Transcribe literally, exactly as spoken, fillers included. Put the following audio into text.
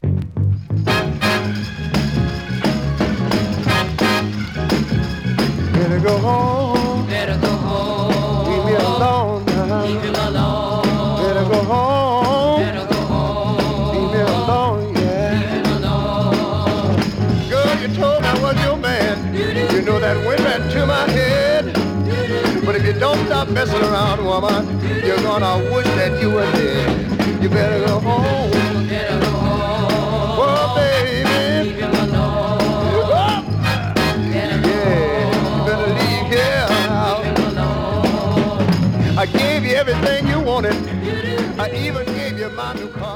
Better go home. Better go home. Leave me alone now. Leave him alone. Better go home. Better go home. Leave me alone, yeah. Leave him alone. Girl, you told me I was your man. You know that went right to my head. But if you don't stop messing around, woman, you're gonna wish that you were dead. You better go home. Better go home. Oh, baby. Leave him alone. Oh. Better go Yeah, you better leave here now. Leave him alone. I gave you everything you wanted. I even gave you my new car.